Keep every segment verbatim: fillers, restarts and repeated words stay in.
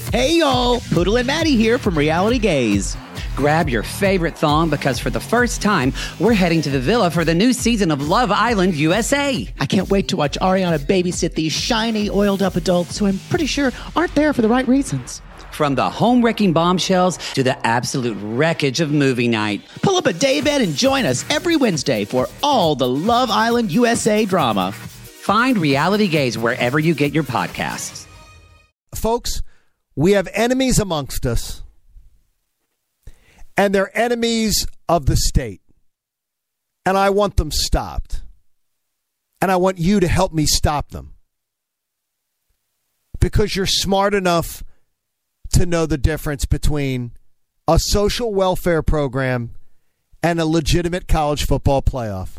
Hey, y'all. Poodle and Maddie here from Reality Gaze. Grab your favorite thong because for the first time, we're heading to the villa for the new season of Love Island U S A. I can't wait to watch Ariana babysit these shiny, oiled-up adults who I'm pretty sure aren't there for the right reasons. From the home-wrecking bombshells to the absolute wreckage of movie night. Pull up a daybed and join us every Wednesday for all the Love Island U S A drama. Find Reality Gaze wherever you get your podcasts. Folks, we have enemies amongst us, and they're enemies of the state. And I want them stopped. And I want you to help me stop them. Because you're smart enough to know the difference between a social welfare program and a legitimate college football playoff.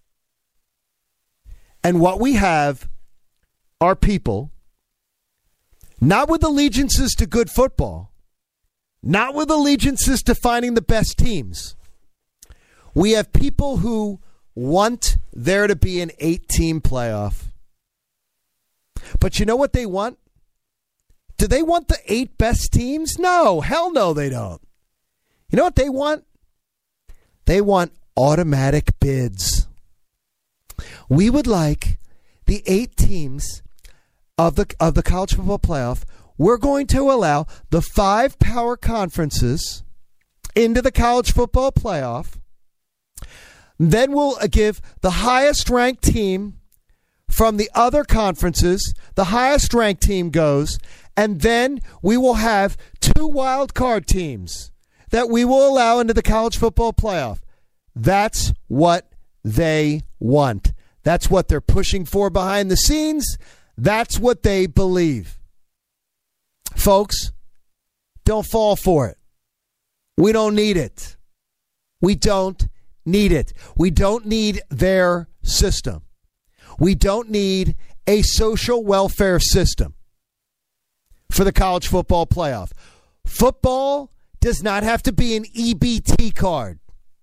And what we have are people not with allegiances to good football, not with allegiances to finding the best teams. We have people who want there to be an eight-team playoff. But you know what they want? Do they want the eight best teams? No, hell no, they don't. You know what they want? They want automatic bids. We would like the eight teams of the of the college football playoff. We're going to allow the five power conferences into the college football playoff. Then we'll give the highest ranked team from the other conferences, the highest ranked team goes, and then we will have two wild card teams that we will allow into the college football playoff. That's what they want. That's what they're pushing for behind the scenes. That's what they believe. Folks, don't fall for it. We don't need it. We don't need it. We don't need their system. We don't need a social welfare system for the college football playoff. Football does not have to be an E B T card.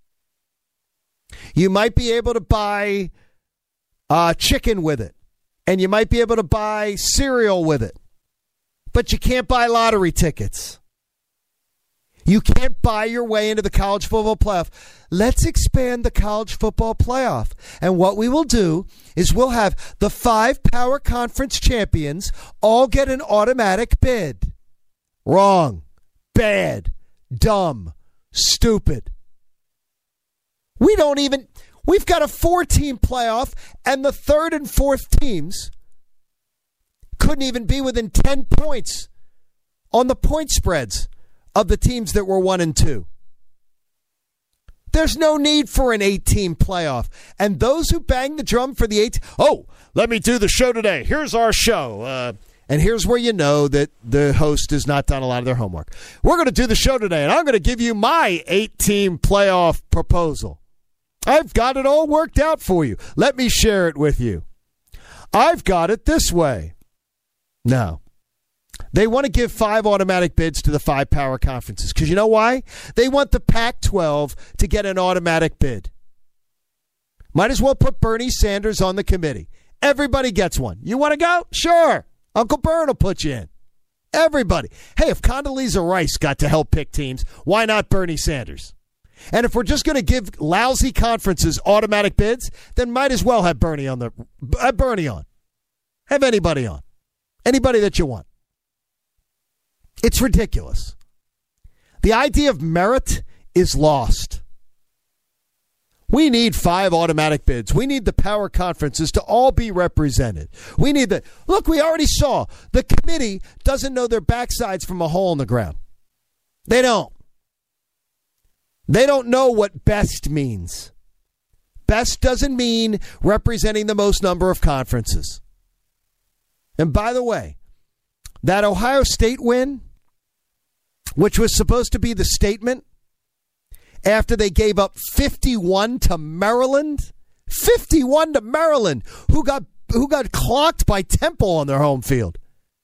You might be able to buy uh, chicken with it. And you might be able to buy cereal with it. But you can't buy lottery tickets. You can't buy your way into the college football playoff. Let's expand the college football playoff. And what we will do is we'll have the five power conference champions all get an automatic bid. Wrong. Bad. Dumb. Stupid. We don't even... We've got a four-team playoff, and the third and fourth teams couldn't even be within ten points on the point spreads of the teams that were one and two. There's no need for an eight-team playoff. And those who bang the drum for the eight, oh, let me do the show today. Here's our show. Uh, and here's where you know that the host has not done a lot of their homework. We're going to do the show today, and I'm going to give you my eight-team playoff proposal. I've got it all worked out for you. Let me share it with you. I've got it this way. No. They want to give five automatic bids to the five power conferences. Because you know why? They want the Pac twelve to get an automatic bid. Might as well put Bernie Sanders on the committee. Everybody gets one. You want to go? Sure. Uncle Bern will put you in. Everybody. Hey, if Condoleezza Rice got to help pick teams, why not Bernie Sanders? And if we're just going to give lousy conferences automatic bids, then might as well have Bernie on the have Bernie on. Have anybody on. Anybody that you want. It's ridiculous. The idea of merit is lost. We need five automatic bids. We need the power conferences to all be represented. We need the look, we already saw the committee doesn't know their backsides from a hole in the ground. They don't. They don't know what best means. Best doesn't mean representing the most number of conferences. And by the way, that Ohio State win, which was supposed to be the statement after they gave up fifty-one to Maryland, fifty-one to Maryland, who got who got clocked by Temple on their home field.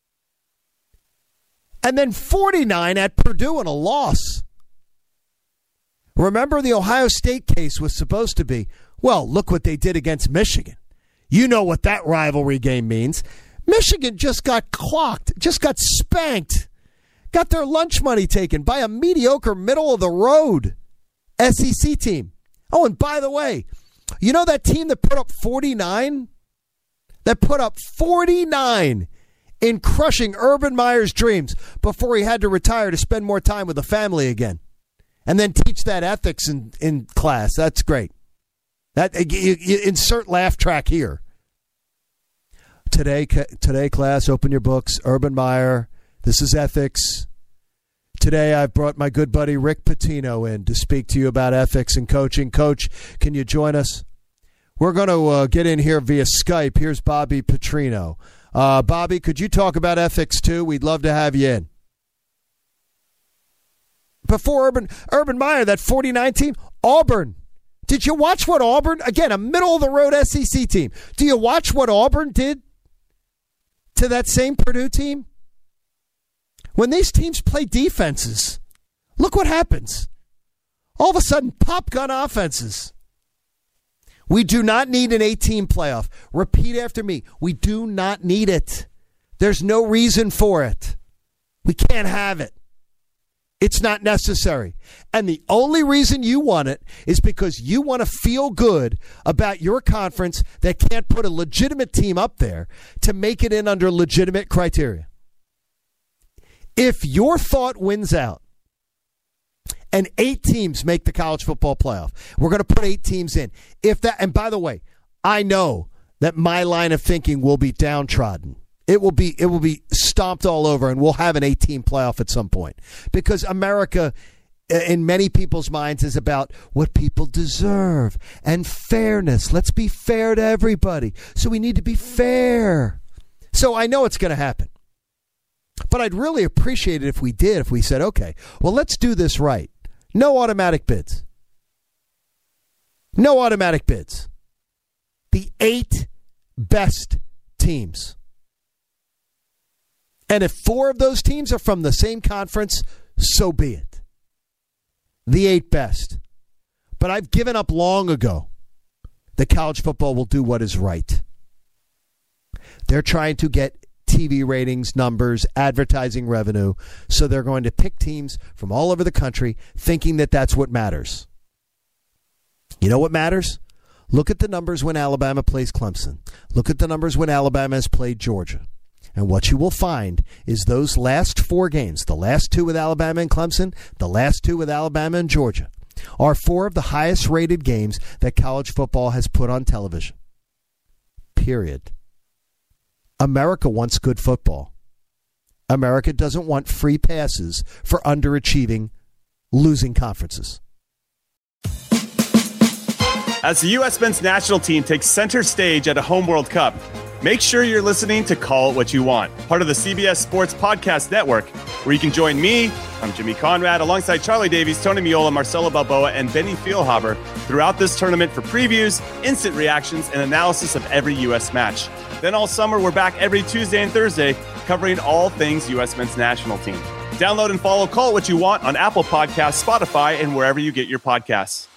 And then forty-nine at Purdue in a loss. Remember, the Ohio State case was supposed to be, well, look what they did against Michigan. You know what that rivalry game means. Michigan just got clocked, just got spanked, got their lunch money taken by a mediocre, middle-of-the-road S E C team. Oh, and by the way, you know that team that put up forty-nine? That put up forty-nine in crushing Urban Meyer's dreams before he had to retire to spend more time with the family again. And then teach that ethics in, in class. That's great. That you, you insert laugh track here. Today, today, class, open your books. Urban Meyer. This is ethics. Today, I've brought my good buddy Rick Pitino in to speak to you about ethics and coaching. Coach, can you join us? We're going to uh, get in here via Skype. Here's Bobby Petrino. Uh, Bobby, could you talk about ethics too? We'd love to have you in. Before Urban Urban Meyer, that forty-nine team, Auburn. Did you watch what Auburn, again, a middle-of-the-road S E C team. Do you watch what Auburn did to that same Purdue team? When these teams play defenses, look what happens. All of a sudden, pop gun offenses. We do not need an eight-team playoff. Repeat after me. We do not need it. There's no reason for it. We can't have it. It's not necessary. And the only reason you want it is because you want to feel good about your conference that can't put a legitimate team up there to make it in under legitimate criteria. If your thought wins out and eight teams make the college football playoff, we're going to put eight teams in. If that, and by the way, I know that my line of thinking will be downtrodden. It will be it will be stomped all over, and we'll have an eight-team playoff at some point. Because America, in many people's minds, is about what people deserve and fairness. Let's be fair to everybody. So we need to be fair. So I know it's going to happen. But I'd really appreciate it if we did, if we said, okay, well, let's do this right. No automatic bids. No automatic bids. The eight best teams. And if four of those teams are from the same conference, so be it. The eight best. But I've given up long ago that college football will do what is right. They're trying to get T V ratings, numbers, advertising revenue, so they're going to pick teams from all over the country thinking that that's what matters. You know what matters? Look at the numbers when Alabama plays Clemson. Look at the numbers when Alabama has played Georgia. And what you will find is those last four games, the last two with Alabama and Clemson, the last two with Alabama and Georgia, are four of the highest rated games that college football has put on television. Period. America wants good football. America doesn't want free passes for underachieving, losing conferences. As the U S men's national team takes center stage at a home World Cup, make sure you're listening to Call It What You Want, part of the C B S Sports Podcast Network, where you can join me, I'm Jimmy Conrad, alongside Charlie Davies, Tony Miola, Marcelo Balboa, and Benny Feilhaber throughout this tournament for previews, instant reactions, and analysis of every U S match. Then all summer, we're back every Tuesday and Thursday covering all things U S men's national team. Download and follow Call It What You Want on Apple Podcasts, Spotify, and wherever you get your podcasts.